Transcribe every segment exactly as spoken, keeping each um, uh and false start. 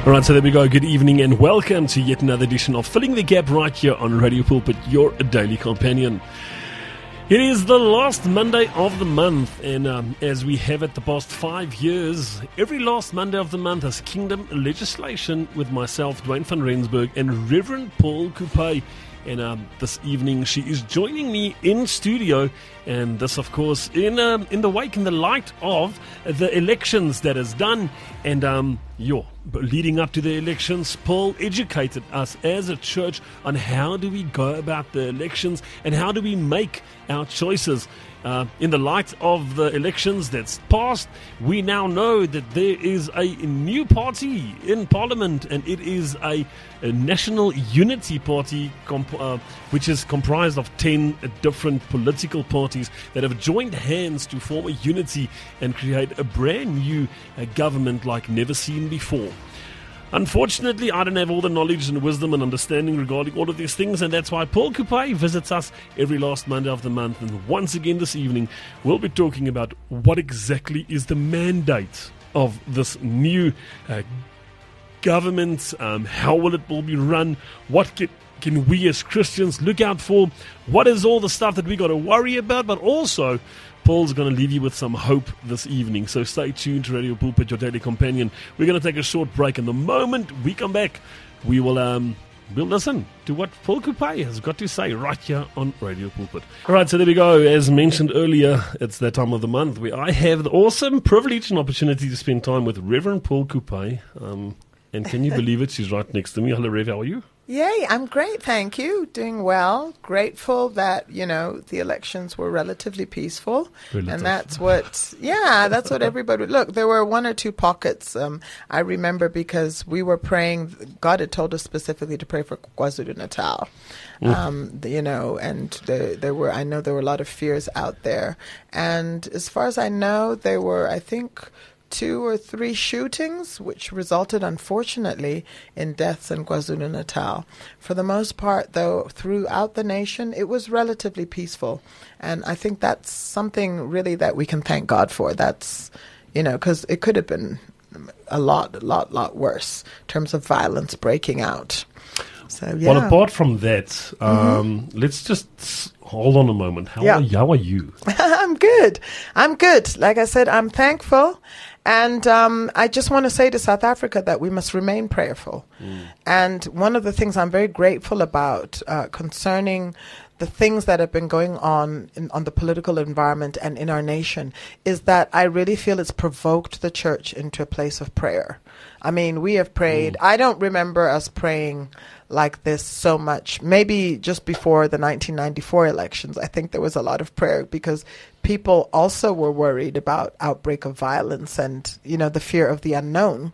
All right, so there we go. Good evening and welcome to yet another edition of Filling the Gap right here on Radio Pulpit, your daily companion. It is the last Monday of the month, and um, as we have it the past five years, every last Monday of the month is Kingdom Legislation with myself, Dwayne van Rensburg, and Reverend Paul Coupe. And um, this evening she is joining me in studio, and this of course in um, in the wake, in the light of the elections that is done. And um, yo, leading up to the elections, Paul educated us as a church on how do we go about the elections and how do we make our choices. Uh, in the light of the elections that's passed, we now know that there is a new party in Parliament, and it is a, a National Unity Party, comp- uh, which is comprised of ten different political parties that have joined hands to form a unity and create a brand new uh, government like never seen before. Unfortunately, I don't have all the knowledge and wisdom and understanding regarding all of these things, and that's why Paul Coupe visits us every last Monday of the month. And once again this evening, we'll be talking about what exactly is the mandate of this new uh, government, um, how will it will be run, what can, can we as Christians look out for, what is all the stuff that we got to worry about, but also Paul's going to leave you with some hope this evening. So stay tuned to Radio Pulpit, your daily companion. We're going to take a short break, and the moment we come back, we will um, we'll listen to what Paul Coupe has got to say right here on Radio Pulpit. All right, so there we go. As mentioned earlier, it's that time of the month where I have the awesome privilege and opportunity to spend time with Reverend Paul Coupe. Um, and can you believe it? She's right next to me. Hello, Rev. How are you? Yay, I'm great, thank you. Doing well. Grateful that, you know, the elections were relatively peaceful. Relative. And that's what, yeah, that's what everybody, look, there were one or two pockets. Um, I remember because we were praying, God had told us specifically to pray for KwaZulu-Natal. Um, you know, and there, there were, I know there were a lot of fears out there. And as far as I know, there were, I think, two or three shootings, which resulted, unfortunately, in deaths in KwaZulu-Natal. For the most part, though, throughout the nation, it was relatively peaceful. And I think that's something really that we can thank God for. That's, you know, because it could have been a lot, a lot, lot worse in terms of violence breaking out. So, yeah. Well, apart from that, um, mm-hmm. let's just hold on a moment. How, yeah. are, how are you? I'm good. I'm good. Like I said, I'm thankful. And um, I just want to say to South Africa that we must remain prayerful. Mm. And one of the things I'm very grateful about uh, concerning the things that have been going on in, on the political environment and in our nation is that I really feel it's provoked the church into a place of prayer. I mean, we have prayed. Mm. I don't remember us praying like this so much. Maybe just before the nineteen ninety-four elections, I think there was a lot of prayer because people also were worried about outbreak of violence and, you know, the fear of the unknown.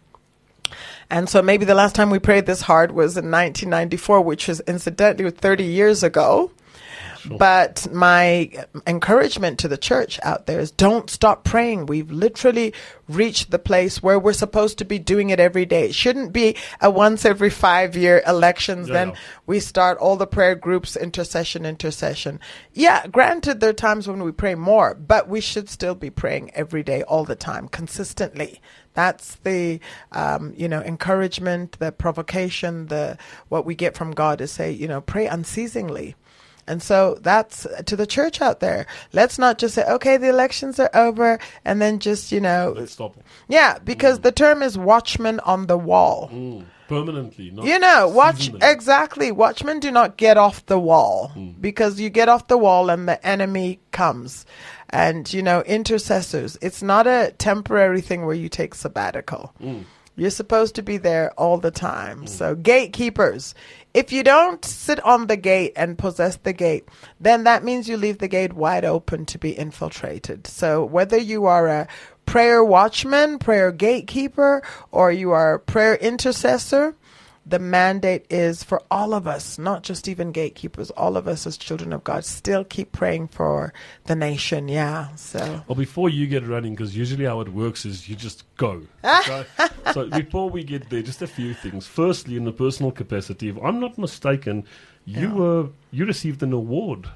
And so maybe the last time we prayed this hard was in nineteen ninety-four, which is incidentally thirty years ago. Sure. But my encouragement to the church out there is don't stop praying. We've literally reached the place where we're supposed to be doing it every day. It shouldn't be a once every five year elections. Yeah. Then we start all the prayer groups, intercession, intercession. Yeah, granted, there are times when we pray more, but we should still be praying every day, all the time, consistently. That's the, um, you know, encouragement, the provocation, the what we get from God is say, you know, pray unceasingly. And so that's to the church out there. Let's not just say, okay, the elections are over, and then just, you know. Let's stop. Yeah, because mm. the term is watchman on the wall. Mm. Permanently. Not you know, watch seasonally. Exactly. Watchmen do not get off the wall mm. because you get off the wall and the enemy comes. And, you know, intercessors, it's not a temporary thing where you take sabbatical. Mm. You're supposed to be there all the time. Mm. So gatekeepers, if you don't sit on the gate and possess the gate, then that means you leave the gate wide open to be infiltrated. So whether you are a prayer watchman, prayer gatekeeper, or you are a prayer intercessor, the mandate is for all of us, not just even gatekeepers, all of us as children of God, still keep praying for the nation. Yeah. So. Well, before you get running, because usually how it works is you just go. so, so before we get there, just a few things. Firstly, in the personal capacity, if I'm not mistaken, you yeah. were you received an award.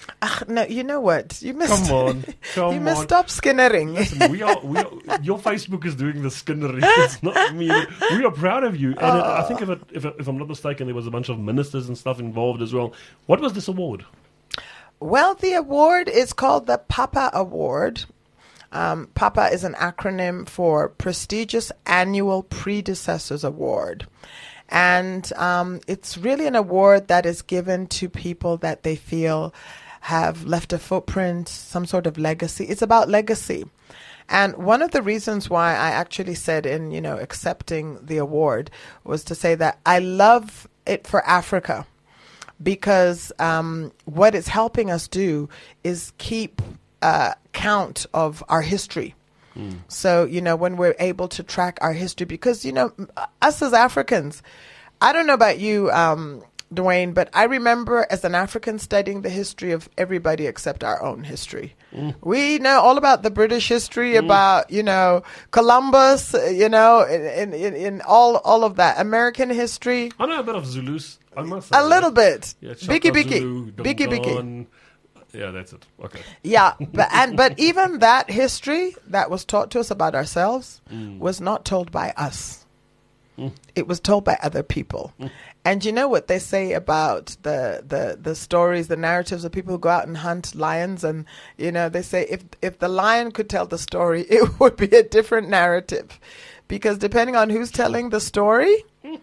Ah, no, you know what? You must. Come on, come you must on. stop skinnering. Listen, we are, we are, your Facebook is doing the skinnering. It's not me. We are proud of you. And uh, I think, if, it, if, it, if I'm not mistaken, there was a bunch of ministers and stuff involved as well. What was this award? Well, the award is called the Papa Award. Um, PAPA is an acronym for Prestigious Annual Predecessors Award. And um, it's really an award that is given to people that they feel have left a footprint, some sort of legacy. It's about legacy. And one of the reasons why I actually said in, you know, accepting the award was to say that I love it for Africa, because um, what it's helping us do is keep uh, count of our history. Mm. So, you know, when we're able to track our history, because, you know, us as Africans, I don't know about you, um, Dwayne, but I remember as an African studying the history of everybody except our own history. Mm. We know all about the British history, mm. about, you know, Columbus, you know, in, in, in all all of that. American history. I know a bit of Zulus, I must say. A little bit. Yeah, Biki Biki. Zulu, Biki Biki. Yeah, that's it. Okay. Yeah, but and but even that history that was taught to us about ourselves mm. was not told by us. Mm. It was told by other people. Mm. And you know what they say about the, the, the stories, the narratives of people who go out and hunt lions, and you know they say if if the lion could tell the story, it would be a different narrative, because depending on who's telling the story,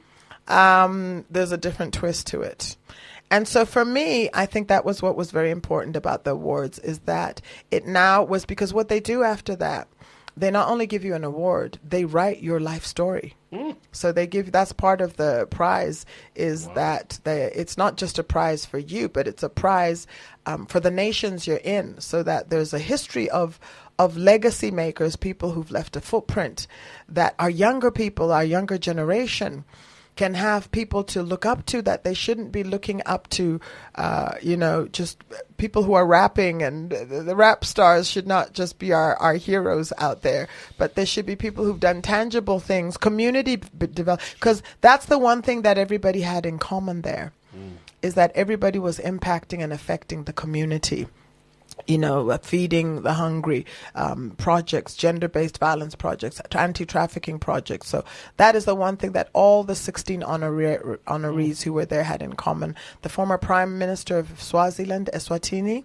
um, there's a different twist to it. And so for me, I think that was what was very important about the awards, is that it now was, because what they do after that, they not only give you an award, they write your life story. Mm. So they give, that's part of the prize, is wow. that they, it's not just a prize for you, but it's a prize um, for the nations you're in, so that there's a history of of legacy makers, people who've left a footprint, that our younger people, our younger generation, can have people to look up to, that they shouldn't be looking up to, uh, you know, just people who are rapping, and the, the rap stars should not just be our, our heroes out there, but there should be people who've done tangible things, community b- develop, because that's the one thing that everybody had in common there, mm. is that everybody was impacting and affecting the community. You know, uh, feeding the hungry, um, projects, gender-based violence projects, anti-trafficking projects. So that is the one thing that all the sixteen honore- honorees who were there had in common. The former Prime Minister of Swaziland, Eswatini,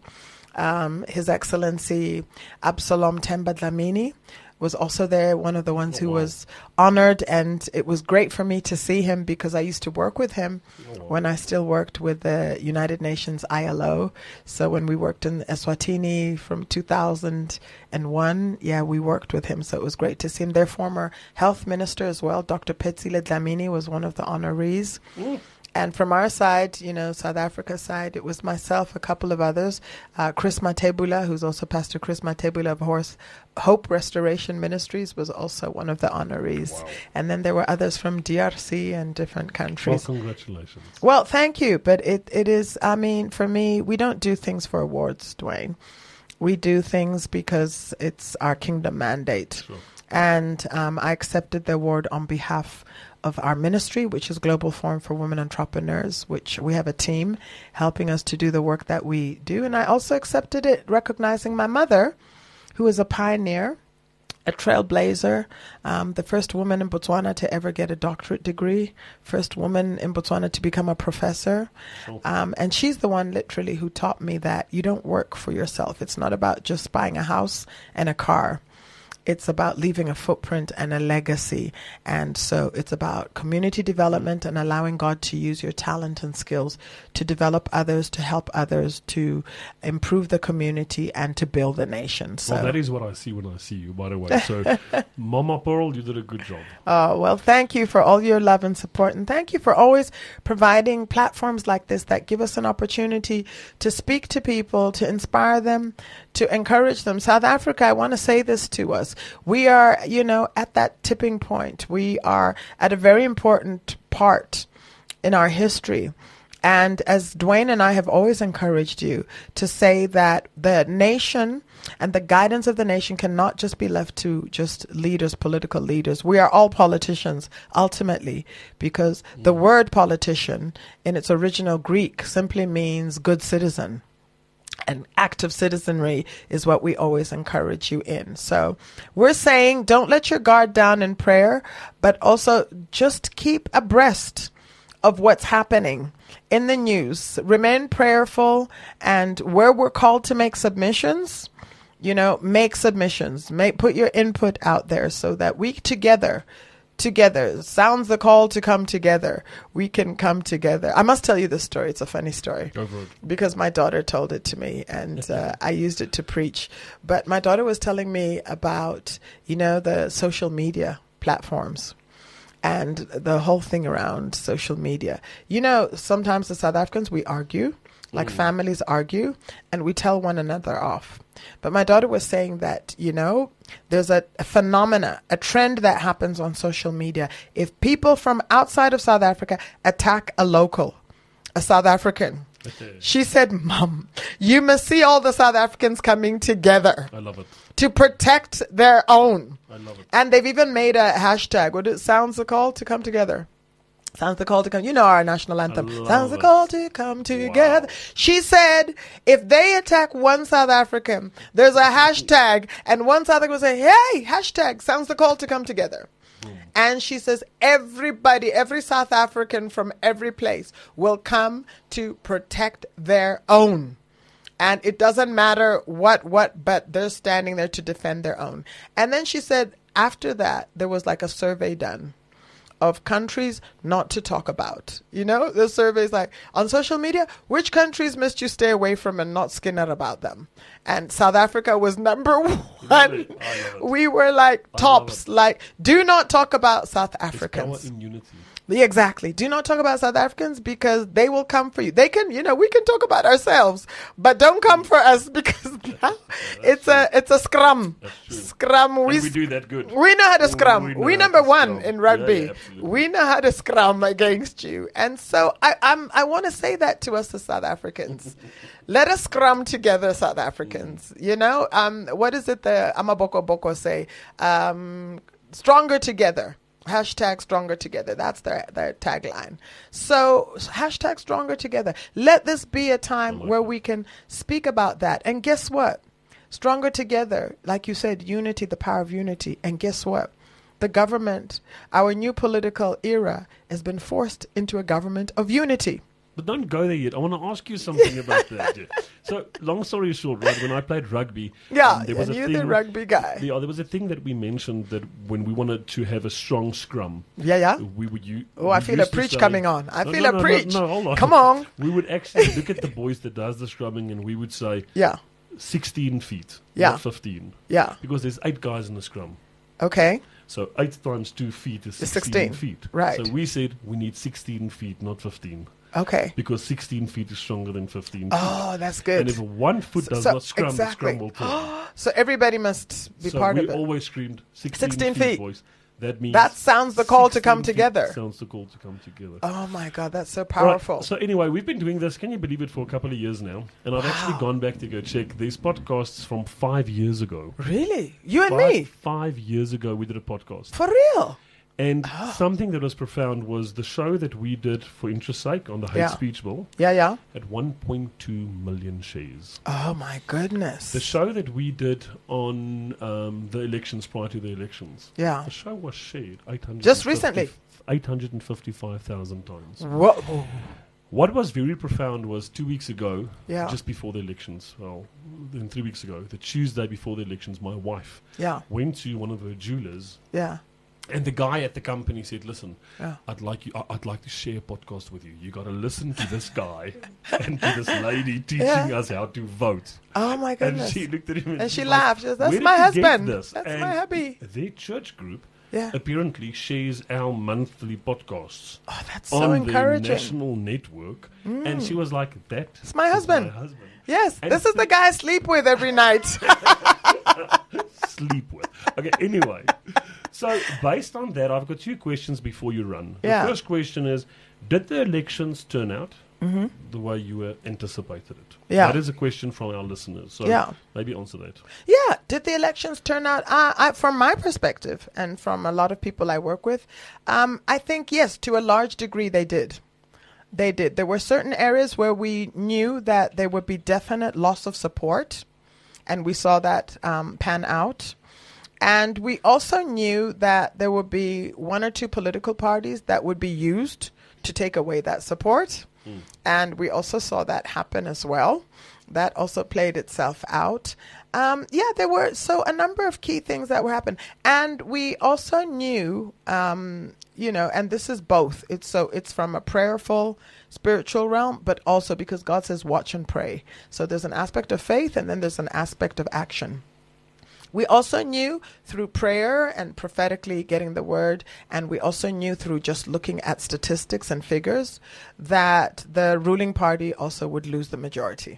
um, His Excellency Absalom Themba Dlamini, was also there, one of the ones oh, who wow. was honored. And it was great for me to see him, because I used to work with him oh, wow. when I still worked with the United Nations I L O. So when we worked in Eswatini from two thousand one, yeah, we worked with him. So it was great to see him. Their former health minister as well, Doctor Petsile Dlamini, was one of the honorees. Mm. And from our side, you know, South Africa side, it was myself, a couple of others. Uh, Chris Matebula, who's also Pastor Chris Matebula of Horse Hope Restoration Ministries, was also one of the honorees. Wow. And then there were others from D R C and different countries. Well, congratulations. Well, thank you. But it, it is, I mean, for me, we don't do things for awards, Dwayne. We do things because it's our kingdom mandate. Sure. And um, I accepted the award on behalf of our ministry, which is Global Forum for Women Entrepreneurs, which we have a team helping us to do the work that we do. And I also accepted it recognizing my mother, who is a pioneer, a trailblazer, um, the first woman in Botswana to ever get a doctorate degree, first woman in Botswana to become a professor. Sure. Um, and she's the one literally who taught me that you don't work for yourself. It's not about just buying a house and a car. It's about leaving a footprint and a legacy. And so it's about community development and allowing God to use your talent and skills to develop others, to help others, to improve the community and to build the nation. So well, that is what I see when I see you, by the way. So, Mama Pearl, you did a good job. Oh, well, thank you for all your love and support. And thank you for always providing platforms like this that give us an opportunity to speak to people, to inspire them, to encourage them. South Africa, I want to say this to us. We are, you know, at that tipping point. We are at a very important part in our history. And as Dwayne and I have always encouraged you to say that the nation and the guidance of the nation cannot just be left to just leaders, political leaders. We are all politicians, ultimately, because mm. the word politician in its original Greek simply means good citizen. And active citizenry is what we always encourage you in. So we're saying don't let your guard down in prayer, but also just keep abreast of what's happening in the news. Remain prayerful, and where we're called to make submissions, you know, make submissions, make, put your input out there so that we together Together sounds the call to come together. We can come together. I must tell you this story. It's a funny story because my daughter told it to me, and uh, I used it to preach. But my daughter was telling me about, you know, the social media platforms and the whole thing around social media. You know, sometimes the South Africans, we argue, like mm. families argue, and we tell one another off. But my daughter was saying that, you know, there's a, a phenomena, a trend that happens on social media. If people from outside of South Africa attack a local, a South African, okay. She said, Mom, you must see all the South Africans coming together. I love it. To protect their own. I love it. And they've even made a hashtag. What it sounds the call to come together. Sounds the call to come. You know our national anthem. Sounds the call to come together. Wow. She said, if they attack one South African, there's a hashtag, and one South African will say, hey, hashtag, sounds the call to come together. Boom. And she says, everybody, every South African from every place will come to protect their own. And it doesn't matter what, what, but they're standing there to defend their own. And then she said, after that, there was like a survey done of countries not to talk about. You know, the survey's like, on social media, which countries must you stay away from and not skin out about them? And South Africa was number one. We were like tops, like, do not talk about South Africans. It's power in unity. Yeah, exactly. Do not talk about South Africans because they will come for you. They can, you know, we can talk about ourselves, but don't come for us because now yeah, it's true. a it's a scrum. Scrum. We, we do that good. We know how to scrum. We, we number one scrum. in rugby. Yeah, yeah, we know how to scrum against you. And so I I'm I want to say that to us as South Africans. Let us scrum together, South Africans. You know, um, what is it the Amaboko Boko say? Um, stronger together. Hashtag stronger together. That's their, their tagline. So hashtag stronger together. Let this be a time like where that. we can speak about that. And guess what? Stronger together, like you said, unity, the power of unity. And guess what? The government, our new political era, has been forced into a government of unity. But don't go there yet. I want to ask you something about that. Yeah. So, long story short, right? When I played rugby, yeah, um, there was and a you're thing, the rugby guy. Yeah, there was a thing that we mentioned that when we wanted to have a strong scrum, yeah, yeah, we would use. Oh, I feel a preach say, coming on. I no, feel no, a no, preach. No, no, hold on. Come on. We would actually look at the boys that does the scrumming, and we would say, yeah, sixteen feet, yeah, not fifteen, yeah, because there's eight guys in the scrum. Okay. So eight times two feet is sixteen, sixteen feet. Right. So we said we need sixteen feet, not fifteen. Okay. Because sixteen feet is stronger than fifteen feet. Oh, that's good. And if one foot does so, not scrum, exactly. the scrum will turn. So everybody must be so part we of it. always screamed sixteen, sixteen feet, feet. boys. That means that sounds the call to come together. Sounds the call to come together. Oh my God, that's so powerful. Right, so anyway, we've been doing this, can you believe it, for a couple of years now. And I've wow. actually gone back to go check these podcasts from five years ago. Really? You and five, me? Five years ago we did a podcast. For real? And oh. something that was profound was the show that we did for Interest Sake on the hate yeah. speech bill. Yeah, yeah. At one point two million shares. Oh, my goodness. The show that we did on um, the elections, prior to the elections. Yeah. The show was shared eight hundred just recently? eight hundred fifty-five thousand times. Whoa. What was very profound was two weeks ago, yeah. just before the elections, well, then three weeks ago, the Tuesday before the elections, my wife yeah. went to one of her jewelers. Yeah. And the guy at the company said, "Listen, yeah. I'd like you. I'd like to share a podcast with you. You got to listen to this guy and to this lady teaching yeah. us how to vote." Oh my goodness! And she looked at him and, and she like, laughed. She said, "That's my husband. That's and my hubby." Their church group yeah. apparently shares our monthly podcasts. Oh, that's so on encouraging. Their national network, mm. and she was like, "That it's my husband. My husband." Yes, and this is the guy I sleep with every night. Sleep with. Okay. Anyway. So, based on that, I've got two questions before you run. Yeah. The first question is, did the elections turn out mm-hmm. the way you uh, anticipated it? Yeah. That is a question from our listeners. So, yeah. maybe answer that. Yeah. Did the elections turn out, uh, I, from my perspective and from a lot of people I work with, um, I think, yes, to a large degree they did. They did. There were certain areas where we knew that there would be definite loss of support, and we saw that um, pan out. And we also knew that there would be one or two political parties that would be used to take away that support. Mm. And we also saw that happen as well. That also played itself out. Um, yeah, there were so a number of key things that were happening. And we also knew, um, you know, and this is both. It's so it's from a prayerful, spiritual realm, but also because God says watch and pray. So there's an aspect of faith, and then there's an aspect of action. We also knew through prayer and prophetically getting the word, and we also knew through just looking at statistics and figures that the ruling party also would lose the majority.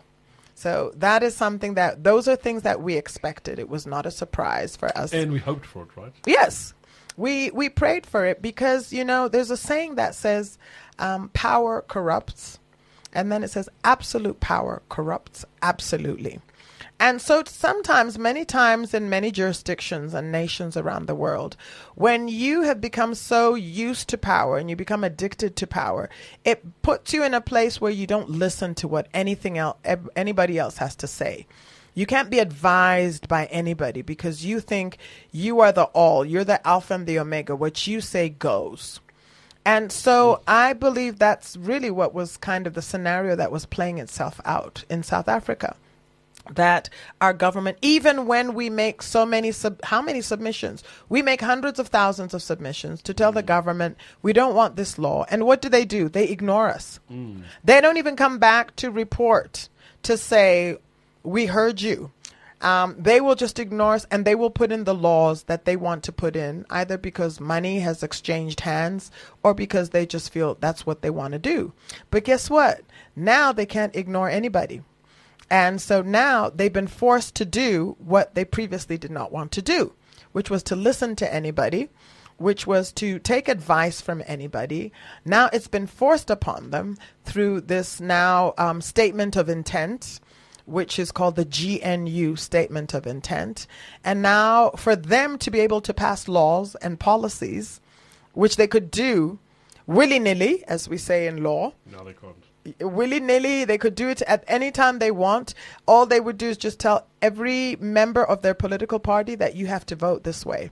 So that is something that, those are things that we expected. It was not a surprise for us. And we hoped for it, right? Yes. We we prayed for it because, you know, there's a saying that says um, power corrupts. And then it says absolute power corrupts absolutely. And so sometimes, many times in many jurisdictions and nations around the world, when you have become so used to power and you become addicted to power, it puts you in a place where you don't listen to what anything else, anybody else has to say. You can't be advised by anybody because you think you are the all, you're the alpha and the omega. What you say goes. And so I believe that's really what was kind of the scenario that was playing itself out in South Africa. That our government, even when we make so many, sub, how many submissions? We make hundreds of thousands of submissions to tell mm. the government we don't want this law. And what do they do? They ignore us. Mm. They don't even come back to report to say, we heard you. Um, they will just ignore us, and they will put in the laws that they want to put in, either because money has exchanged hands or because they just feel that's what they want to do. But guess what? Now they can't ignore anybody. And so now they've been forced to do what they previously did not want to do, which was to listen to anybody, which was to take advice from anybody. Now it's been forced upon them through this now um, statement of intent, which is called the G N U Statement of Intent. And now for them to be able to pass laws and policies, which they could do willy-nilly, as we say in law. No, they can't. Willy-nilly, they could do it at any time they want. All they would do is just tell every member of their political party that you have to vote this way.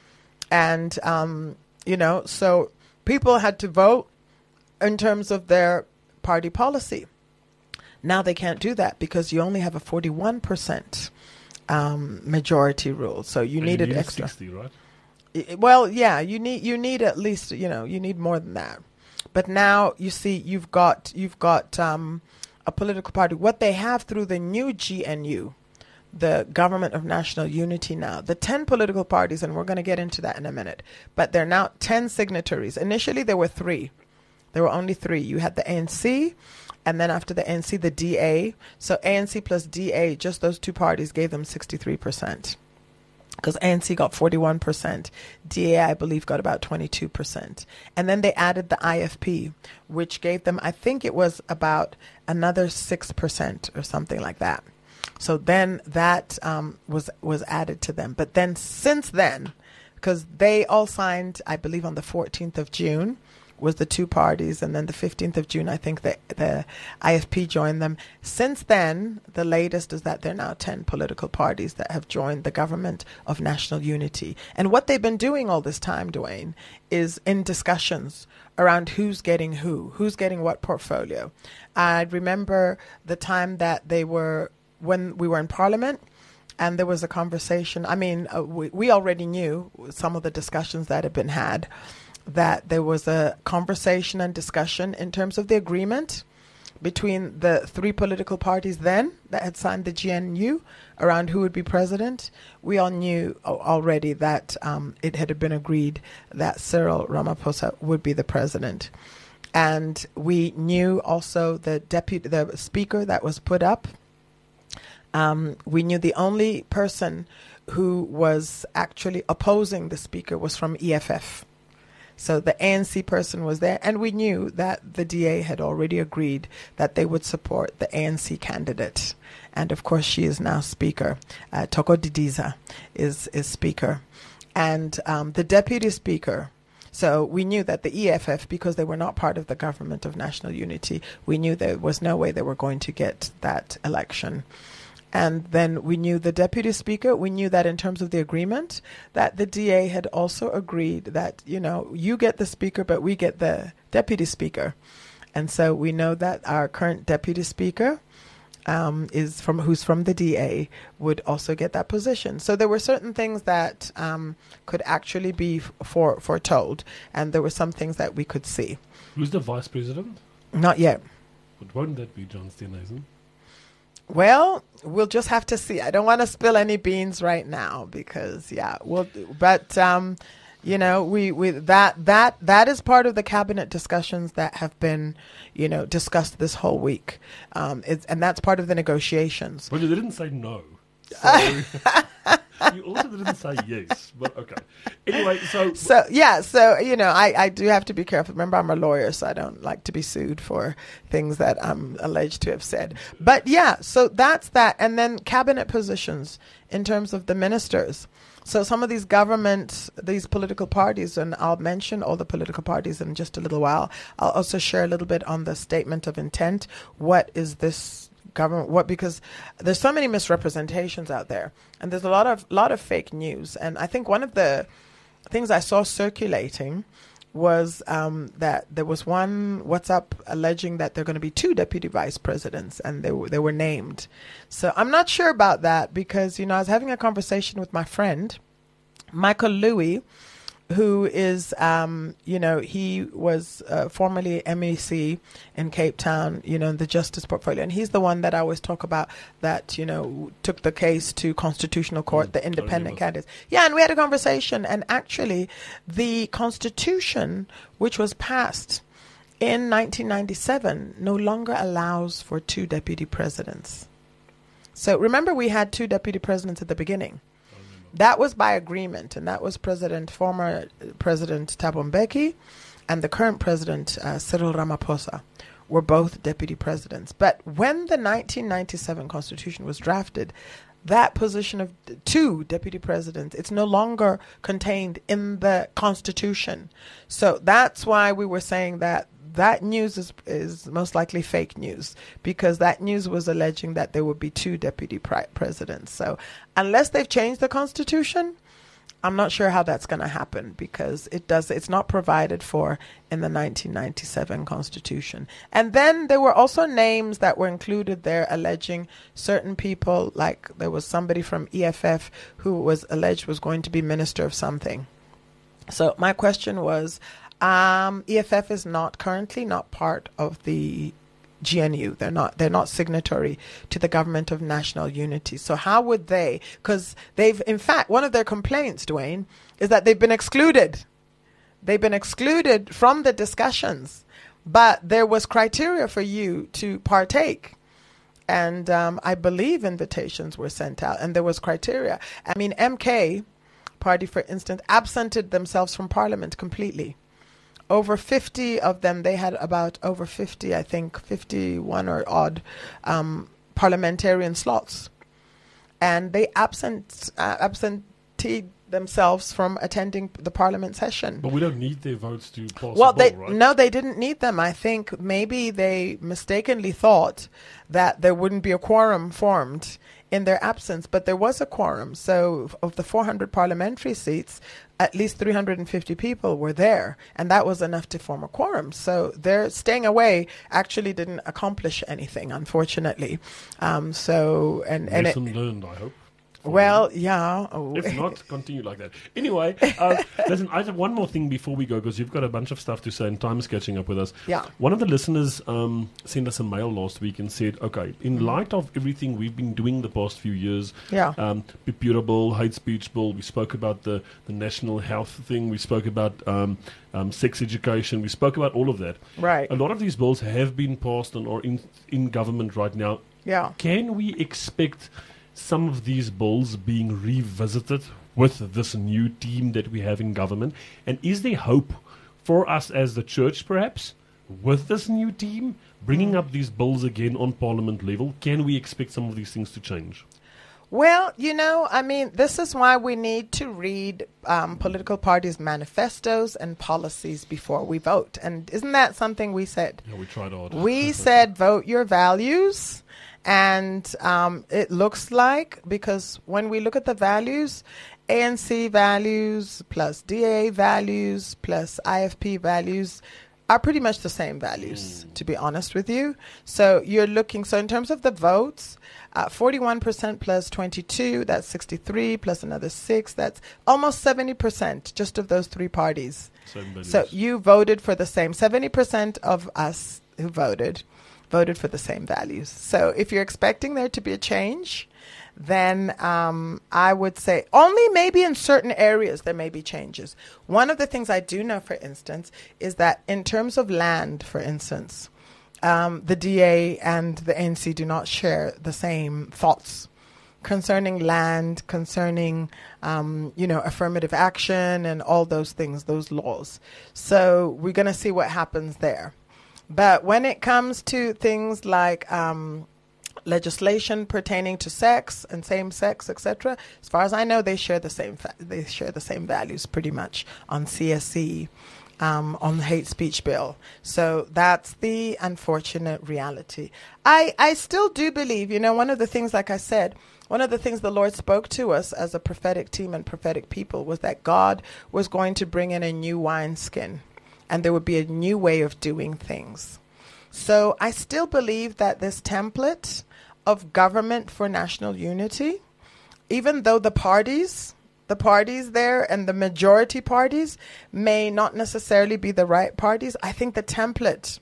And, um, you know, so people had to vote in terms of their party policy. Now they can't do that because you only have a forty-one percent um, majority rule. So you and needed you need extra. sixty, right? Well, yeah, you need you need at least, you know, you need more than that. But now you see, you've got you've got um, a political party. What they have through the new G N U, the Government of National Unity now, the ten political parties, and we're going to get into that in a minute, but there are now ten signatories. Initially, there were three. There were only three. You had the A N C, and then after the A N C, the D A. So A N C plus D A, just those two parties gave them sixty-three percent. Because A N C got forty-one percent. D A, I believe, got about twenty-two percent. And then they added the I F P, which gave them, I think it was about another six percent or something like that. So then that um, was, was added to them. But then since then, because they all signed, I believe, on the fourteenth of June, was the two parties, and then the fifteenth of June, I think the, the I F P joined them. Since then, the latest is that there are now ten political parties that have joined the Government of National Unity. And what they've been doing all this time, Dwayne, is in discussions around who's getting who, who's getting what portfolio. I remember the time that they were, when we were in Parliament, and there was a conversation. I mean, uh, we, we already knew some of the discussions that had been had, that there was a conversation and discussion in terms of the agreement between the three political parties then that had signed the G N U around who would be president. We all knew already that um, it had been agreed that Cyril Ramaphosa would be the president. And we knew also the deputy, the speaker that was put up. Um, we knew the only person who was actually opposing the speaker was from E F F. So the A N C person was there, and we knew that the D A had already agreed that they would support the A N C candidate. And of course, she is now speaker. Uh, Toko Didiza is, is speaker. And um, the deputy speaker, So we knew that the E F F, because they were not part of the government of national unity, we knew there was no way they were going to get that election. And then we knew the deputy speaker. We knew that in terms of the agreement, that the D A had also agreed that, you know, you get the speaker, but we get the deputy speaker. And so we know that our current deputy speaker um, is from who's from the D A would also get that position. So there were certain things that um, could actually be f- for foretold, and there were some things that we could see. Who's the vice president? Not yet. But won't that be John Steenhuisen? Well, we'll just have to see. I don't want to spill any beans right now because, yeah, we'll. But um, you know, we, we that that that is part of the cabinet discussions that have been, you know, discussed this whole week, um, it's, and that's part of the negotiations. But you didn't say no. So you also didn't say yes, but okay. Anyway, so... So, yeah, so, you know, I, I do have to be careful. Remember, I'm a lawyer, so I don't like to be sued for things that I'm alleged to have said. But, yeah, so that's that. And then cabinet positions in terms of the ministers. So some of these government, these political parties, and I'll mention all the political parties in just a little while. I'll also share a little bit on the statement of intent. What is this government? What, because there's so many misrepresentations out there, and there's a lot of lot of fake news. And I think one of the things I saw circulating was um, that there was one WhatsApp alleging that there are going to be two deputy vice presidents, and they were they were named. So I'm not sure about that because, you know, I was having a conversation with my friend Michael Louis, who is, um, you know, he was uh, formerly M E C in Cape Town, you know, in the justice portfolio. And he's the one that I always talk about that, you know, took the case to Constitutional Court, mm, the independent candidates. Yeah, and we had a conversation. And actually, the Constitution, which was passed in nineteen ninety-seven, no longer allows for two deputy presidents. So remember, we had two deputy presidents at the beginning. That was by agreement, and that was President, former President Thabo Mbeki, and the current President uh, Cyril Ramaphosa were both deputy presidents. But when the nineteen ninety-seven Constitution was drafted, that position of two deputy presidents, it's no longer contained in the Constitution. So that's why we were saying that that news is, is most likely fake news, because that news was alleging that there would be two deputy pri- presidents. So unless they've changed the Constitution, I'm not sure how that's going to happen, because it does it's not provided for in the nineteen ninety-seven Constitution. And then there were also names that were included there alleging certain people, like there was somebody from E F F who was alleged was going to be minister of something. So my question was, Um, E F F is not currently not part of the G N U. They're not. They're not signatory to the Government of National Unity. So how would they? Because they've, in fact, one of their complaints, Dwayne, is that they've been excluded. They've been excluded from the discussions, but there was criteria for you to partake. And um, I believe invitations were sent out, and there was criteria. I mean, M K party, for instance, absented themselves from Parliament completely. Over fifty of them, they had about over fifty, I think, fifty-one or odd um, parliamentarian slots. And they absent uh, absenteed themselves from attending the Parliament session. But we don't need their votes to pass well, the they, bill, right? No, they didn't need them. I think maybe they mistakenly thought that there wouldn't be a quorum formed in their absence, but there was a quorum. So of the four hundred parliamentary seats, at least three hundred fifty people were there, and that was enough to form a quorum. So their staying away actually didn't accomplish anything, unfortunately. Um, so and and lesson it, learned, I hope. Well, yeah. Oh. If not, continue like that. Anyway, uh, listen, I have one more thing before we go, because you've got a bunch of stuff to say and time is catching up with us. Yeah. One of the listeners um, sent us a mail last week and said, okay, in mm-hmm. light of everything we've been doing the past few years, yeah. um, Pipira Bill, Hate Speech Bill, we spoke about the, the national health thing, we spoke about um, um, sex education, we spoke about all of that. Right. A lot of these bills have been passed and are in, in government right now. Yeah. Can we expect some of these bills being revisited with this new team that we have in government? And is there hope for us as the church, perhaps, with this new team, bringing up these bills again on Parliament level? Can we expect some of these things to change? Well, you know, I mean, this is why we need to read um, political parties' manifestos and policies before we vote. And isn't that something we said? Yeah, we tried hard. We said vote your values. And um, it looks like, because when we look at the values, A N C values plus D A values plus I F P values are pretty much the same values, mm. to be honest with you. So you're looking, so in terms of the votes, uh, forty-one percent plus twenty-two, that's sixty-three, plus another six, that's almost seventy percent just of those three parties. So you voted for the same, seventy percent of us who voted, voted for the same values. So if you're expecting there to be a change, then um, I would say only maybe in certain areas there may be changes. One of the things I do know, for instance, is that in terms of land, for instance, um, the D A and the A N C do not share the same thoughts concerning land, concerning, um, you know, affirmative action and all those things, those laws. So we're going to see what happens there. But when it comes to things like um, legislation pertaining to sex and same sex, et cetera, as far as I know, they share the same fa- they share the same values pretty much on C S C, um, on the hate speech bill. So that's the unfortunate reality. I I still do believe, you know, one of the things, like I said, one of the things the Lord spoke to us as a prophetic team and prophetic people was that God was going to bring in a new wineskin. And there would be a new way of doing things. So I still believe that this template of government for national unity, even though the parties, the parties there and the majority parties may not necessarily be the right parties, I think the template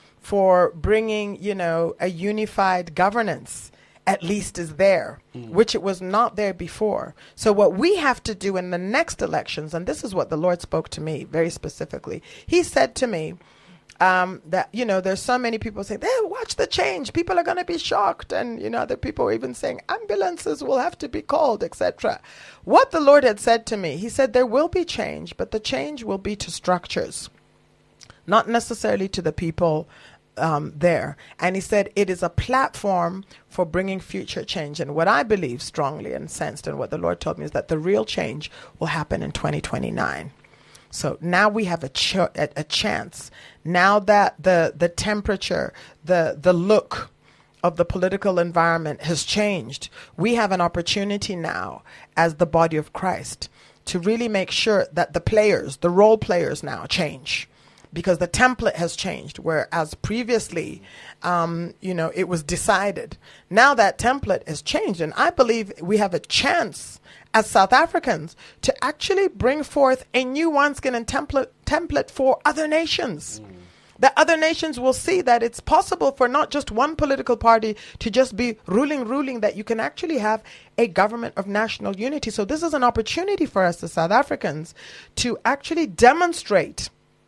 for bringing, you know, a unified governance at least is there, mm. which it was not there before. So what we have to do in the next elections, and this is what the Lord spoke to me very specifically. He said to me um, that, you know, there's so many people saying, hey, watch the change. People are going to be shocked. And, you know, other people are even saying ambulances will have to be called, et cetera. What the Lord had said to me, he said there will be change, but the change will be to structures, not necessarily to the people Um, there. And he said it is a platform for bringing future change. And what I believe strongly and sensed, and what the Lord told me, is that the real change will happen in twenty twenty-nine. So now we have a, ch- a, a chance. Now that the the temperature, the the look of the political environment has changed, we have an opportunity now as the body of Christ to really make sure that the players, the role players now change. Because the template has changed, whereas previously, um, you know, it was decided. Now that template has changed, and I believe we have a chance as South Africans to actually bring forth a new wineskin and template template for other nations. Mm. That other nations will see that it's possible for not just one political party to just be ruling, ruling, that you can actually have a government of national unity. So this is an opportunity for us as South Africans to actually demonstrate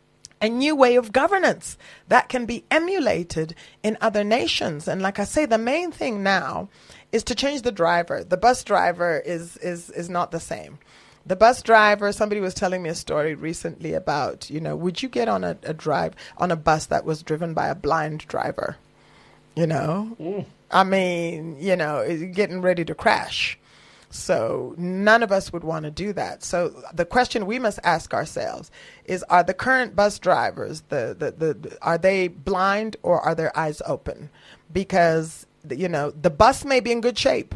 a new way of governance that can be emulated in other nations. And like I say, the main thing now is to change the driver. The bus driver is is is not the same. The bus driver, somebody was telling me a story recently about, you know, would you get on a, a drive on a bus that was driven by a blind driver? You know, mm. I mean, you know, getting ready to crash. So none of us would want to do that. So the question we must ask ourselves is, are the current bus drivers, the, the, the, are they blind or are their eyes open? Because, you know, the bus may be in good shape.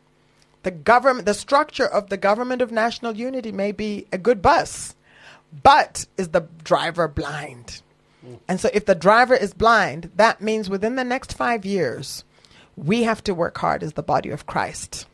The government, the structure of the government of national unity may be a good bus, but is the driver blind? Mm. And so if the driver is blind, that means within the next five years, we have to work hard as the body of Christ.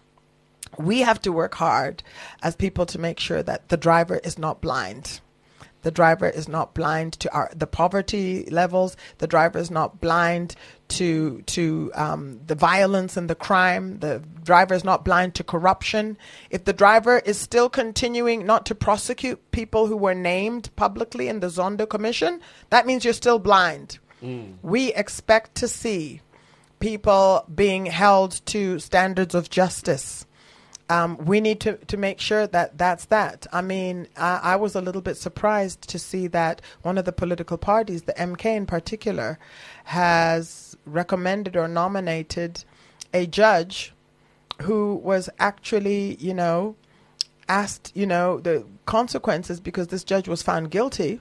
We have to work hard as people to make sure that the driver is not blind. The driver is not blind to our the poverty levels. The driver is not blind to to um, the violence and the crime. The driver is not blind to corruption. If the driver is still continuing not to prosecute people who were named publicly in the Zondo Commission, that means you're still blind. Mm. We expect to see people being held to standards of justice. Um, we need to, to make sure that that's that. I mean, I, I was a little bit surprised to see that one of the political parties, the M K in particular, has recommended or nominated a judge who was actually, you know, asked, you know, the consequences because this judge was found guilty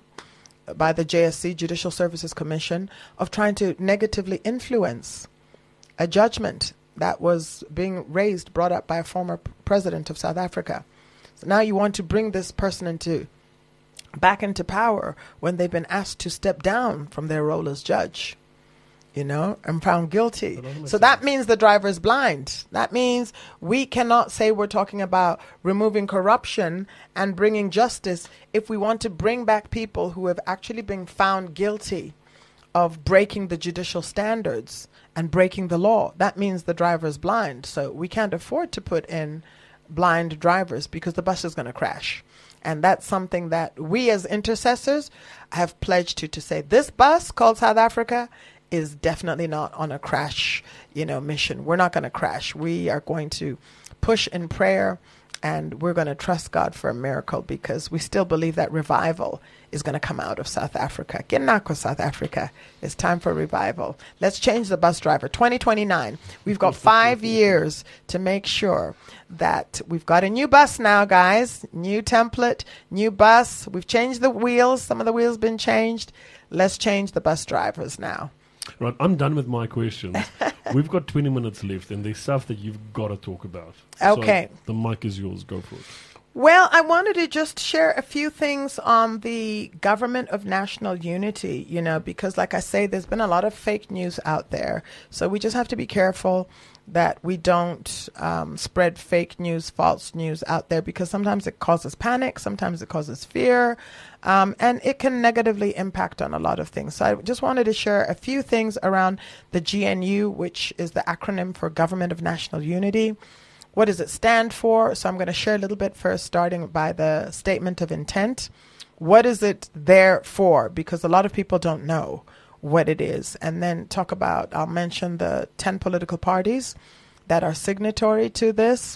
by the J S C, Judicial Services Commission, of trying to negatively influence a judgment that was being raised, brought up by a former p- president of South Africa. So now you want to bring this person into back into power when they've been asked to step down from their role as judge, you know, and found guilty. So that means the driver is blind. That means we cannot say we're talking about removing corruption and bringing justice if we want to bring back people who have actually been found guilty of breaking the judicial standards and breaking the law. That means the driver is blind. So we can't afford to put in blind drivers because the bus is going to crash. And that's something that we as intercessors have pledged to, to say this bus called South Africa is definitely not on a crash, you know, mission. We're not going to crash. We are going to push in prayer, and we're going to trust God for a miracle because we still believe that revival is going to come out of South Africa. Kinako, South Africa. It's time for revival. Let's change the bus driver. twenty twenty-nine. We've got five years to make sure that we've got a new bus now, guys. New template, new bus. We've changed the wheels. Some of the wheels been changed. Let's change the bus drivers now. Right, I'm done with my questions. We've got twenty minutes left, and there's stuff that you've got to talk about. Okay. So the mic is yours. Go for it. Well, I wanted to just share a few things on the government of national unity, you know, because like I say, there's been a lot of fake news out there. So we just have to be careful that we don't um, spread fake news, false news out there, because sometimes it causes panic, sometimes it causes fear, um, and it can negatively impact on a lot of things. So I just wanted to share a few things around the G N U, which is the acronym for Government of National Unity. What does it stand for? So I'm going to share a little bit first, starting by the statement of intent. What is it there for? Because a lot of people don't know what it is. And then talk about, I'll mention the ten political parties that are signatory to this.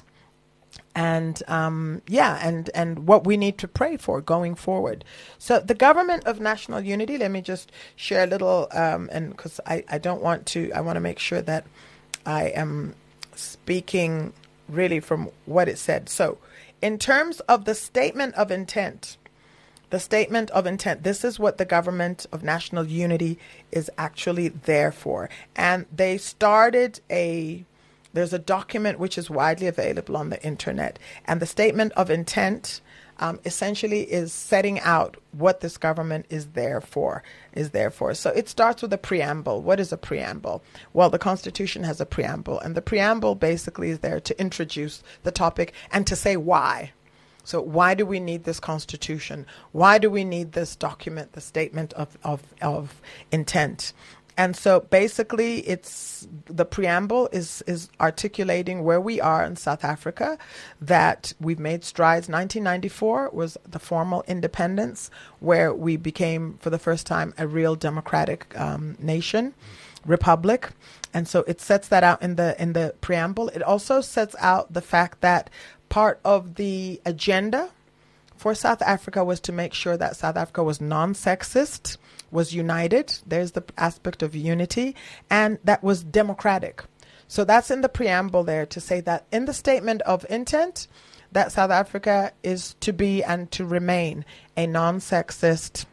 And um, yeah, and, and what we need to pray for going forward. So the Government of National Unity, let me just share a little, um, and because I, I don't want to, I want to make sure that I am speaking really from what it said. So in terms of the statement of intent, the statement of intent, this is what the Government of National Unity is actually there for. And they started a, there's a document which is widely available on the internet. And the statement of intent um, essentially is setting out what this government is there for, is there for. So it starts with a preamble. What is a preamble? Well, the Constitution has a preamble, and the preamble basically is there to introduce the topic and to say why. So why do we need this Constitution? Why do we need this document, the statement of, of, of intent? And so basically it's the preamble is, is articulating where we are in South Africa, that we've made strides. nineteen ninety-four was the formal independence, where we became for the first time a real democratic um, nation, republic. And so it sets that out in the in the preamble. It also sets out the fact that part of the agenda for South Africa was to make sure that South Africa was non-sexist, was united. There's the aspect of unity, and that was democratic. So that's in the preamble there, to say that in the statement of intent, that South Africa is to be and to remain a non-sexist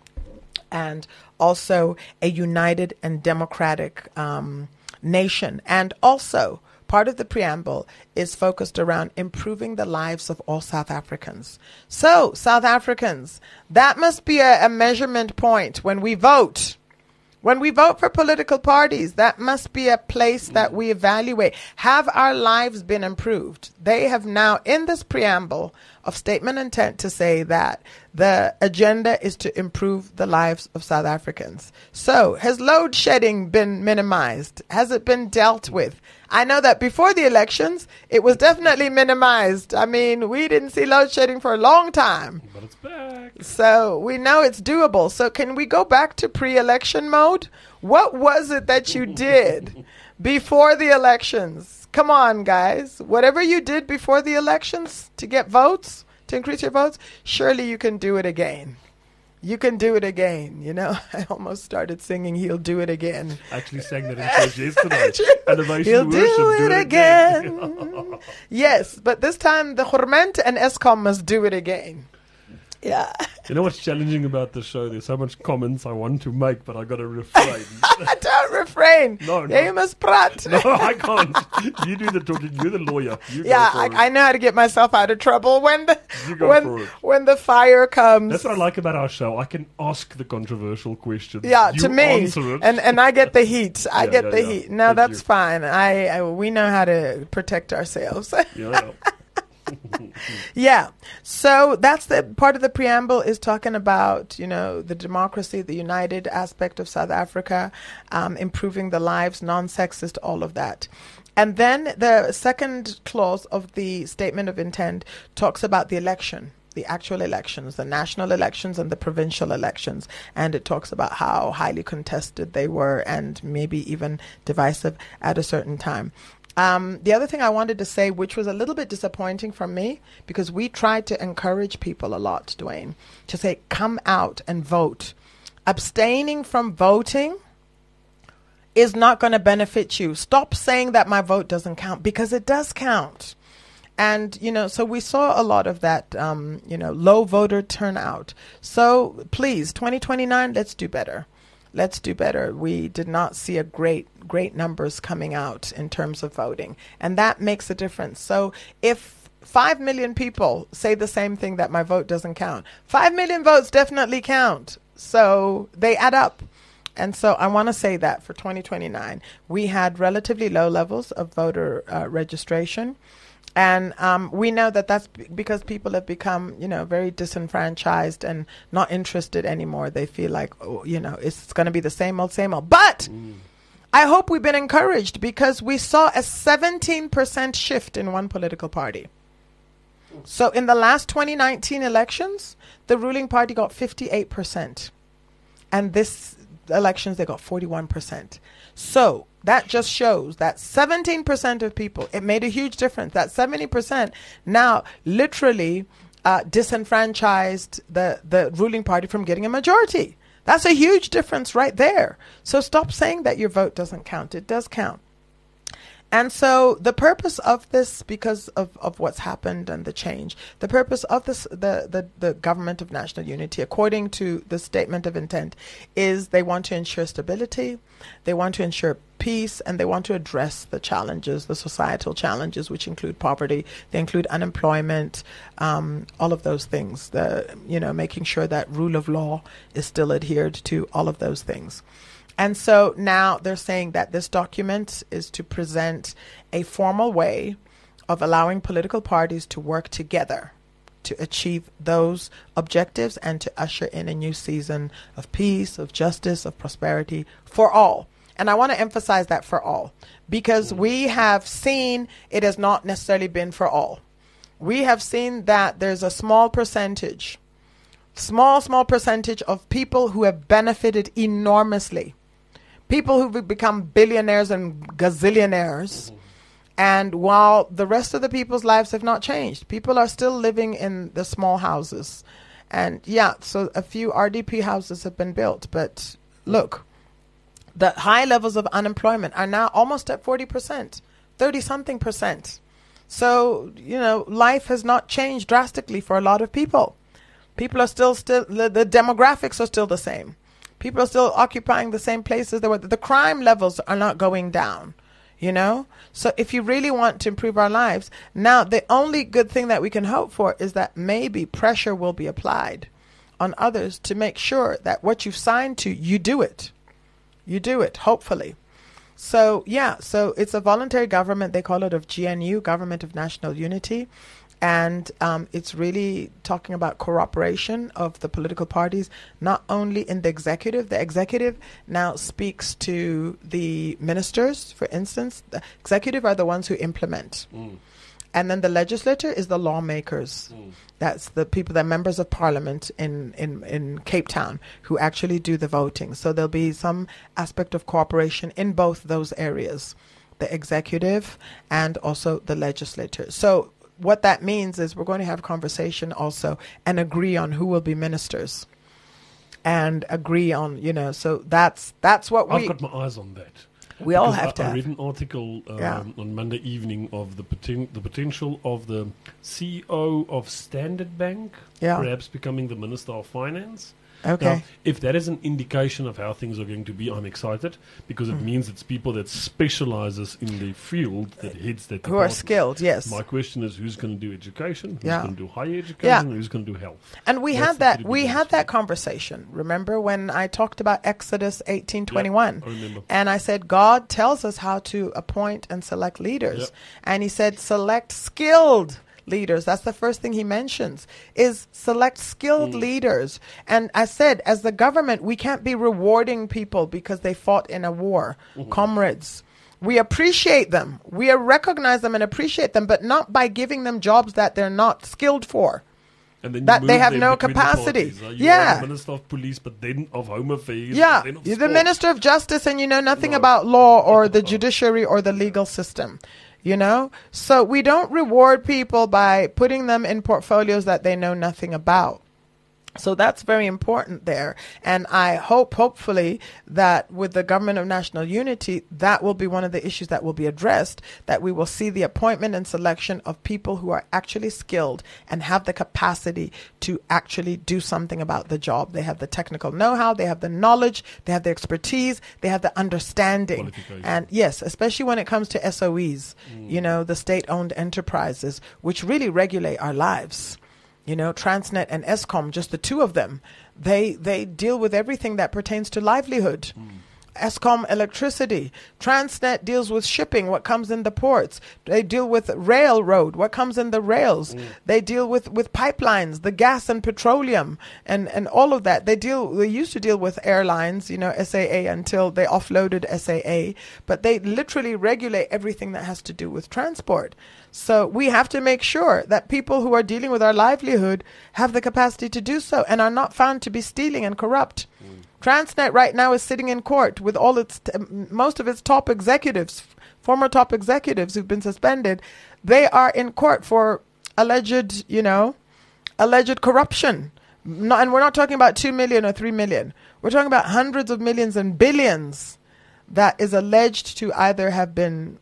and also a united and democratic um, nation. And also, part of the preamble is focused around improving the lives of all South Africans. So, South Africans, that must be a, a measurement point when we vote. When we vote for political parties, that must be a place that we evaluate. Have our lives been improved? They have now, in this preamble of statement intent, to say that the agenda is to improve the lives of South Africans. So, has load shedding been minimized? Has it been dealt with? I know that before the elections, it was definitely minimized. I mean, we didn't see load shedding for a long time. But it's back. So we know it's doable. So can we go back to pre-election mode? What was it that you did before the elections? Come on, guys. Whatever you did before the elections to get votes, to increase your votes, surely you can do it again. You can do it again. You know, I almost started singing "He'll Do It Again." I actually sang that in church yesterday. Animation He'll worship, do it, do it again. again. Yes, but this time the Gourmet and Eskom must do it again. Yeah. You know what's challenging about the show? There's so much comments I want to make, but I got to refrain. Don't refrain. No, no. Yeah, you must prat. No, I can't. You do the talking. You're the lawyer. You Yeah, go for I, it. I know how to get myself out of trouble when the You go when for it. when the fire comes. That's what I like about our show. I can ask the controversial questions. Yeah, you to me, answer it. and and I get the heat. I Yeah, get yeah, the yeah. heat. No, Thank that's you. fine. I, I we know how to protect ourselves. Yeah. Yeah. So that's the part of the preamble is talking about, you know, the democracy, the united aspect of South Africa, um, improving the lives, non-sexist, all of that. And then the second clause of the statement of intent talks about the election, the actual elections, the national elections and the provincial elections. And it talks about how highly contested they were and maybe even divisive at a certain time. Um, the other thing I wanted to say, which was a little bit disappointing from me, because we tried to encourage people a lot, Dwayne, to say, come out and vote. Abstaining from voting is not going to benefit you. Stop saying that my vote doesn't count, because it does count. And, you know, so we saw a lot of that, um, you know, low voter turnout. So please, twenty twenty-nine, let's do better. Let's do better. We did not see a great, great numbers coming out in terms of voting. And that makes a difference. So if five million people say the same thing, that my vote doesn't count, five million votes definitely count. So they add up. And so I want to say that for twenty twenty-nine, we had relatively low levels of voter uh, registration. And um, we know that that's b- because people have become, you know, very disenfranchised and not interested anymore. They feel like, oh, you know, it's going to be the same old, same old. But mm. I hope we've been encouraged, because we saw a seventeen percent shift in one political party. So in the last twenty nineteen elections, the ruling party got fifty-eight percent. And this elections, they got forty-one percent. So that just shows that seventeen percent of people, it made a huge difference. That seventy percent now literally uh, disenfranchised the, the ruling party from getting a majority. That's a huge difference right there. So stop saying that your vote doesn't count. It does count. And so the purpose of this, because of, of what's happened and the change, the purpose of this, the, the, the government of national unity, according to the statement of intent, is they want to ensure stability, they want to ensure peace, and they want to address the challenges, the societal challenges, which include poverty, they include unemployment, um, all of those things, the, you know, making sure that rule of law is still adhered to, all of those things. And so now they're saying that this document is to present a formal way of allowing political parties to work together to achieve those objectives and to usher in a new season of peace, of justice, of prosperity for all. And I want to emphasize that for all, because we have seen it has not necessarily been for all. We have seen that there's a small percentage, small, small percentage of people who have benefited enormously. People who've become billionaires and gazillionaires. Mm-hmm. And while the rest of the people's lives have not changed, people are still living in the small houses. And yeah, so a few R D P houses have been built. But look, the high levels of unemployment are now almost at forty percent, thirty something percent. So, you know, life has not changed drastically for a lot of people. People are still, still the, the demographics are still the same. People are still occupying the same places they were. The crime levels are not going down, you know? So if you really want to improve our lives, now the only good thing that we can hope for is that maybe pressure will be applied on others to make sure that what you've signed to, you do it. You do it, hopefully. So, yeah, so it's a voluntary government. They call it of G N U, Government of National Unity. And um, it's really talking about cooperation of the political parties, not only in the executive. The executive now speaks to the ministers, for instance. The executive are the ones who implement. Mm. And then the legislature is the lawmakers. Mm. That's the people, the members of parliament in, in, in Cape Town who actually do the voting. So there'll be some aspect of cooperation in both those areas, the executive and also the legislature. So what that means is we're going to have conversation also and agree on who will be ministers. and agree on, you know, so that's that's what we... I've got my eyes on that. We all Because have I, to I have. read an article um, Yeah. on Monday evening of the, poten- the potential of the C E O of Standard Bank Yeah. perhaps becoming the Minister of Finance. Okay. Now, if that is an indication of how things are going to be, I'm excited because it Mm. means it's people that specializes in the field that heads that Who are department. skilled, yes. My question is, who's going to do education? Who's Yeah. going to do higher education? Yeah. And who's going to do health? And we That's had the that critical we difference had for that me. conversation. Remember when I talked about Exodus eighteen twenty-one? I remember. And I said God tells us how to appoint and select leaders. Yep. And he said select skilled leaders. That's the first thing he mentions is select skilled Mm. leaders. And I said as the government we can't be rewarding people because they fought in a war. Mm-hmm. Comrades, we appreciate them. We recognize them and appreciate them, but not by giving them jobs that they're not skilled for. And then you that they move have them no between the capacity. parties, uh, you Yeah. are the Minister of Police, but then of Home Affairs. Yeah, but then of you're the Sport. Minister of Justice and you know nothing No. about law or the judiciary or the legal system, you know? So we don't reward people by putting them in portfolios that they know nothing about. So that's very important there. And I hope, hopefully, that with the government of national unity, that will be one of the issues that will be addressed, that we will see the appointment and selection of people who are actually skilled and have the capacity to actually do something about the job. They have the technical know-how, they have the knowledge, they have the expertise, they have the understanding. Qualification. And yes, especially when it comes to S O Es, you know, the state-owned enterprises, which really regulate our lives. You know, Transnet and Eskom, just the two of them, they they deal with everything that pertains to livelihood. Eskom electricity. Transnet deals with shipping, what comes in the ports. They deal with railroad, what comes in the rails. They deal with, with pipelines, the gas and petroleum and, and all of that. They deal they used to deal with airlines, you know, S A A until they offloaded S A A, but they literally regulate everything that has to do with transport. So we have to make sure that people who are dealing with our livelihood have the capacity to do so and are not found to be stealing and corrupt. Transnet right now is sitting in court with all its t- most of its top executives, former top executives who've been suspended. They are in court for alleged, you know, alleged corruption. No, and we're not talking about two million or three million. We're talking about hundreds of millions and billions that is alleged to either have been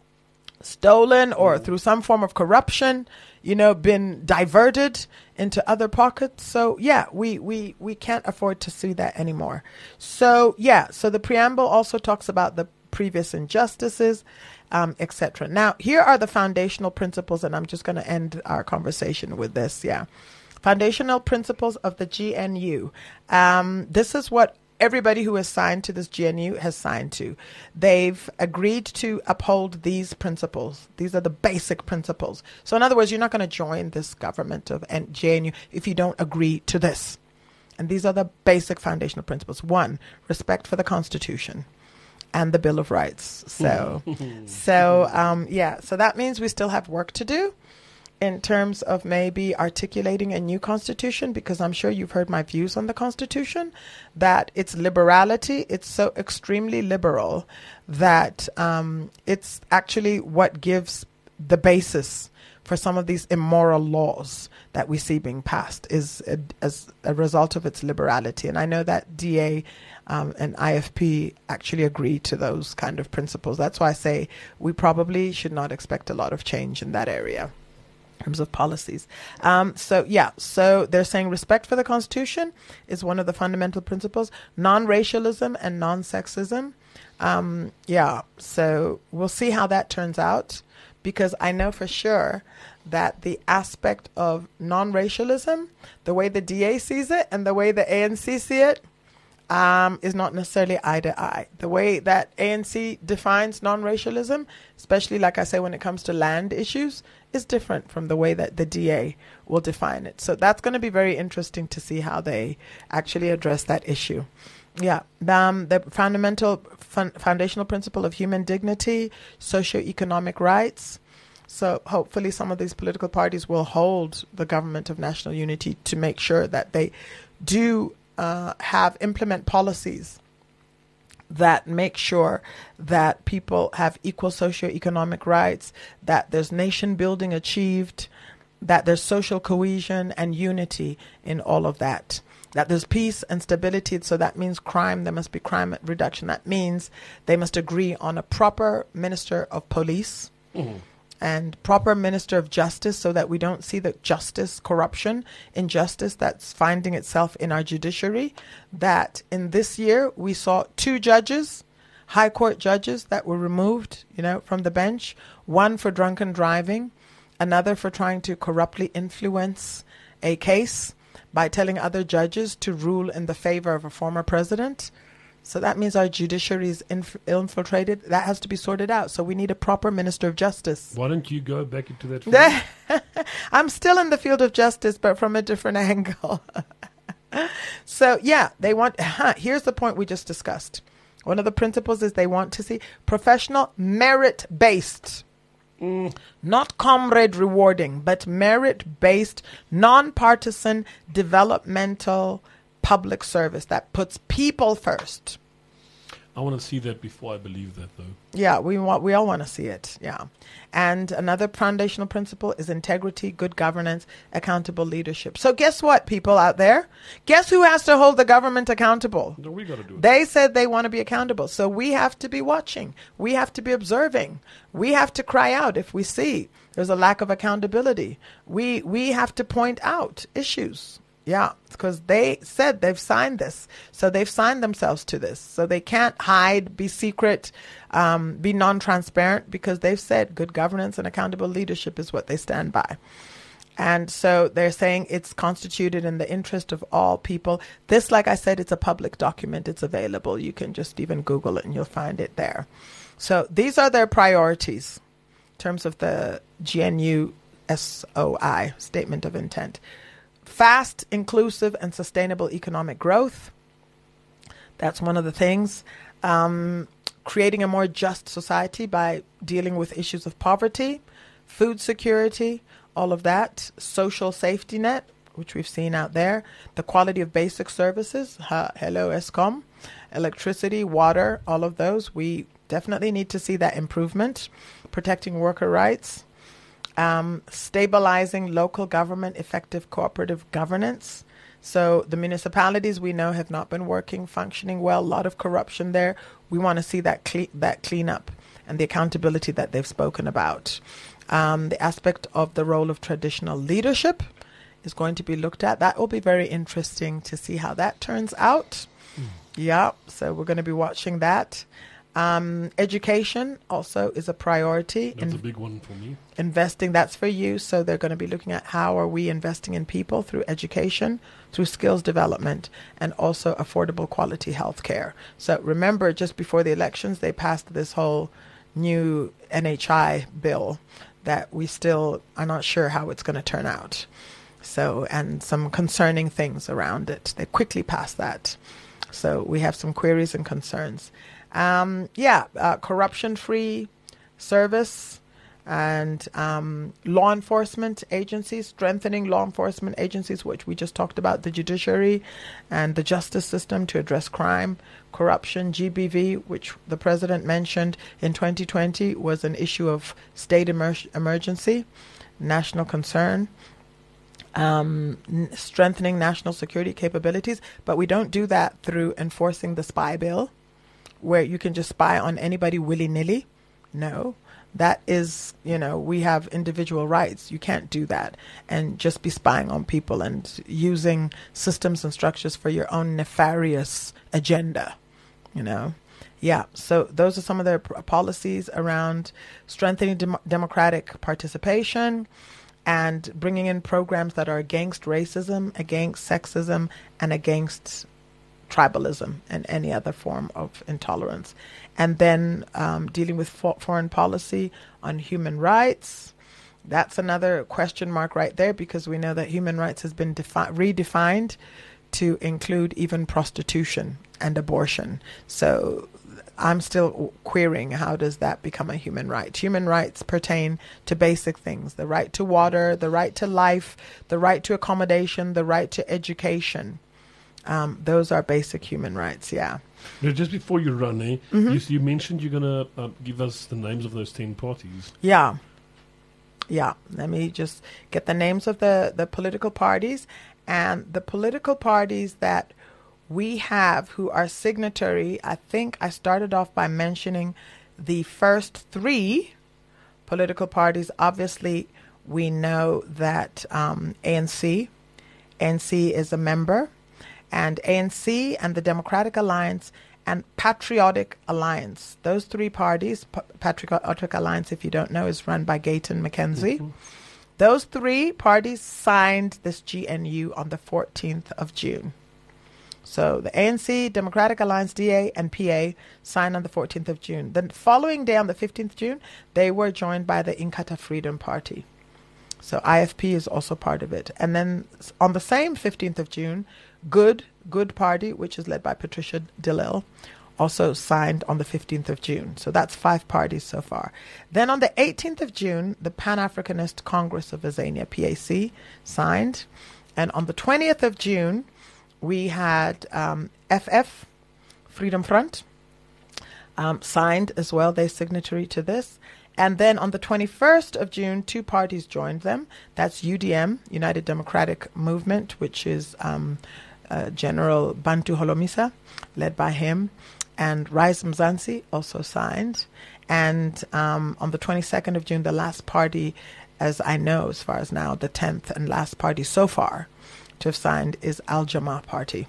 stolen or through some form of corruption, you know, been diverted into other pockets. So yeah, we, we, we can't afford to see that anymore. So yeah, so the preamble also talks about the previous injustices, um, et cetera. Now, here are the foundational principles, and I'm just going to end our conversation with this. Yeah. Foundational principles of the G N U. Um, this is what everybody who has signed to this G N U has signed to. They've agreed to uphold these principles. These are the basic principles. So in other words, you're not going to join this government of G N U if you don't agree to this. And these are the basic foundational principles. One, respect for the Constitution and the Bill of Rights. So, so um, yeah, so that means we still have work to do in terms of maybe articulating a new constitution, because I'm sure you've heard my views on the Constitution, that it's liberality, it's so extremely liberal that um, it's actually what gives the basis for some of these immoral laws that we see being passed is a, as a result of its liberality. And I know that D A um, and I F P actually agree to those kind of principles. That's why I say we probably should not expect a lot of change in that area in terms of policies. Um, so, yeah, so they're saying respect for the Constitution is one of the fundamental principles. Non-racialism and non-sexism. Um, yeah, so we'll see how that turns out, because I know for sure that the aspect of non-racialism, the way the D A sees it and the way the A N C see it, Um, is not necessarily eye to eye. The way that A N C defines non-racialism, especially like I say when it comes to land issues, is different from the way that the D A will define it. So that's going to be very interesting to see how they actually address that issue. Yeah, um, the fundamental fun, foundational principle of human dignity, socioeconomic rights. So hopefully some of these political parties will hold the government of national unity to make sure that they do Uh, have implement policies that make sure that people have equal socioeconomic rights, that there's nation building achieved, that there's social cohesion and unity in all of that. that there's peace and stability. So that means crime. There must be crime reduction. That means they must agree on a proper minister of police mm-hmm. and proper minister of justice, so that we don't see the justice, corruption, injustice that's finding itself in our judiciary. That in this year we saw two judges, high court judges, that were removed, you know, from the bench. One for drunken driving, another for trying to corruptly influence a case by telling other judges to rule in the favor of a former president. So that means our judiciary is inf- infiltrated. That has to be sorted out. So we need a proper minister of justice. Why don't you go back into that field? I'm still in the field of justice, but from a different angle. So, yeah, they want... Huh, here's the point we just discussed. One of the principles is they want to see professional, merit-based, mm. not comrade rewarding, but merit-based, non-partisan, developmental public service that puts people first. I want to see that before I believe that, though. Yeah, we want, we all want to see it, yeah. And another foundational principle is integrity, good governance, accountable leadership. So guess what, people out there? Guess who has to hold the government accountable? No, we got to do it. They said they want to be accountable. So we have to be watching. We have to be observing. We have to cry out if we see there's a lack of accountability. We we have to point out issues. Yeah, because they said they've signed this. So they've signed themselves to this. So they can't hide, be secret, um, be non-transparent, because they've said good governance and accountable leadership is what they stand by. And so they're saying it's constituted in the interest of all people. This, like I said, it's a public document. It's available. You can just even Google it and you'll find it there. So these are their priorities in terms of the G N U S O I, Statement of Intent. Fast, inclusive, and sustainable economic growth. That's one of the things. Um, creating a more just society by dealing with issues of poverty, food security, all of that. Social safety net, which we've seen out there. The quality of basic services. Ha, hello, ESCOM. Electricity, water, all of those. We definitely need to see that improvement. Protecting worker rights. Um, stabilizing local government, effective cooperative governance. So the municipalities we know have not been working, functioning well, a lot of corruption there. We want to see that cle- that cleanup and the accountability that they've spoken about. Um, the aspect of the role of traditional leadership is going to be looked at. That will be very interesting to see how that turns out. Mm. Yeah, so we're going to be watching that. Um, education also is a priority. That's in, a big one for me. Investing, that's for you. So they're going to be looking at how are we investing in people through education, through skills development, and also affordable quality health care. So remember, just before the elections, they passed this whole new N H I bill that we still are not sure how it's going to turn out. So, and some concerning things around it. They quickly passed that. So we have some queries and concerns. Um, yeah, uh, corruption-free service and um, law enforcement agencies, strengthening law enforcement agencies, which we just talked about, the judiciary and the justice system to address crime, corruption, G B V, which the president mentioned in twenty twenty was an issue of state emer- emergency, national concern. Um, n- strengthening national security capabilities, but we don't do that through enforcing the spy bill, where you can just spy on anybody willy-nilly. No, that is, you know, we have individual rights. You can't do that and just be spying on people and using systems and structures for your own nefarious agenda, you know. Yeah, so those are some of their p- policies around strengthening dem- democratic participation and bringing in programs that are against racism, against sexism, and against tribalism and any other form of intolerance. And then um, dealing with fo- foreign policy on human rights. That's another question mark right there, because we know that human rights has been defi- redefined to include even prostitution and abortion. So I'm still querying, how does that become a human right? Human rights pertain to basic things: the right to water, the right to life, the right to accommodation, the right to education. Um, those are basic human rights, yeah. Now, just before you run, eh, Mm-hmm. you, you mentioned you're going to uh, give us the names of those ten parties. Yeah. Yeah. Let me just get the names of the, the political parties. And the political parties that we have who are signatory, I think I started off by mentioning the first three political parties. Obviously, we know that um, A N C, A N C is a member, and A N C and the Democratic Alliance and Patriotic Alliance. Those three parties, P- Patriotic Alliance, if you don't know, is run by Gayton McKenzie. Mm-hmm. Those three parties signed this G N U on the fourteenth of June. So the A N C, Democratic Alliance, D A, and P A signed on the fourteenth of June. The following day, on the fifteenth of June, they were joined by the Inkatha Freedom Party. So I F P is also part of it. And then on the same fifteenth of June, Good, Good Party, which is led by Patricia de Lille, also signed on the fifteenth of June. So that's five parties so far. Then on the eighteenth of June, the Pan-Africanist Congress of Azania, P A C, signed. And on the twentieth of June, we had um, F F, Freedom Front, um, signed as well. They're signatory to this. And then on the twenty-first of June, two parties joined them. That's U D M, United Democratic Movement, which is um, uh, General Bantu Holomisa, led by him. And Rise Mzansi also signed. And um, on the twenty-second of June, the last party, as I know, as far as now, the tenth and last party so far to have signed is Al Jama Party.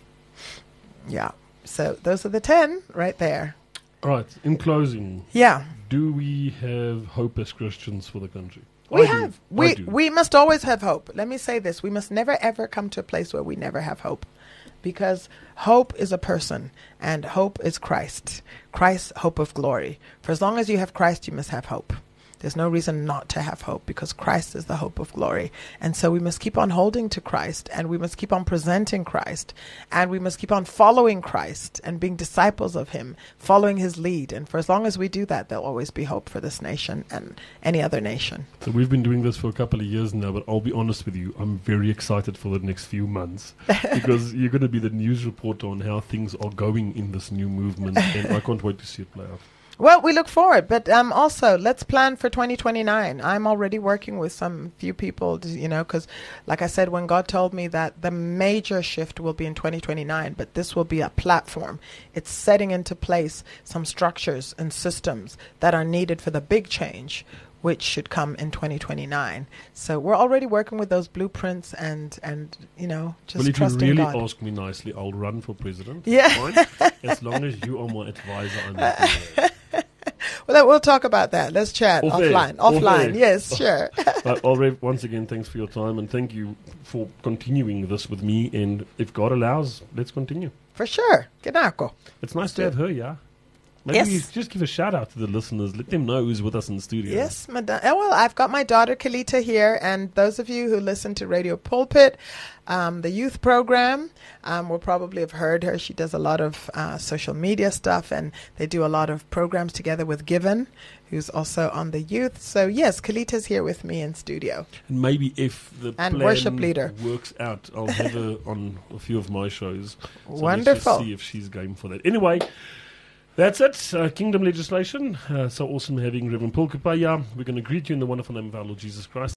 Yeah. So those are the ten right there. All right. In closing. Yeah. Do we have hope as Christians for the country? We I have. Do. We do. we must always have hope. Let me say this. We must never, ever come to a place where we never have hope. Because hope is a person, and hope is Christ. Christ, hope of glory. For as long as you have Christ, you must have hope. There's no reason not to have hope, because Christ is the hope of glory. And so we must keep on holding to Christ, and we must keep on presenting Christ, and we must keep on following Christ and being disciples of him, following his lead. And for as long as we do that, there'll always be hope for this nation and any other nation. So we've been doing this for a couple of years now, but I'll be honest with you, I'm very excited for the next few months because you're going to be the news reporter on how things are going in this new movement, and I can't wait to see it play out. Well, we look forward, but um, also let's plan for twenty twenty-nine. I'm already working with some few people, to, you know, because like I said, when God told me that the major shift will be in twenty twenty-nine, but this will be a platform. It's setting into place some structures and systems that are needed for the big change, which should come in twenty twenty-nine. So we're already working with those blueprints and, and you know, just well, trusting if you really God. ask me nicely, I'll run for president. Yeah. Fine. As long as you are my advisor, I'm not Well, we'll talk about that. Let's chat Off offline. air. Off Offline, air. yes, sure. uh, Alrev, once again, thanks for your time, and thank you for continuing this with me. And if God allows, let's continue. For sure. Kinako. It's nice to have her, yeah? Maybe Yes. you just give a shout out to the listeners. Let them know who's with us in the studio. Yes, madam. Oh, well, I've got my daughter Kalita here, and those of you who listen to Radio Pulpit, um, the youth program, um, will probably have heard her. She does a lot of uh, social media stuff, and they do a lot of programs together with Given, who's also on the youth. So, yes, Kalita's here with me in studio. And maybe if the And plan worship leader. works out, I'll have her on a few of my shows. So Wonderful. Let's just see if she's game for that. Anyway, that's it. Uh, Kingdom legislation. Uh, so awesome having Reverend Paul Kupaya. We're going to greet you in the wonderful name of our Lord Jesus Christ.